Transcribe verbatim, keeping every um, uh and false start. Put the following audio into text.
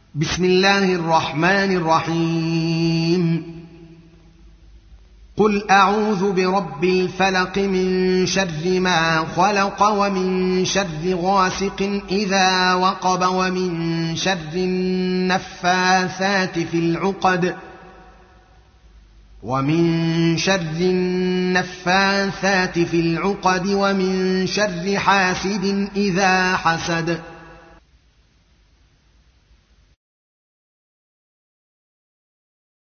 بسم الله الرحمن الرحيم. قل أعوذ برب الفلق من شر ما خلق ومن شر غاسق إذا وقب ومن شر النفاثات في العقد ومن شر النفاثات في العقد ومن شر حاسد إذا حسد.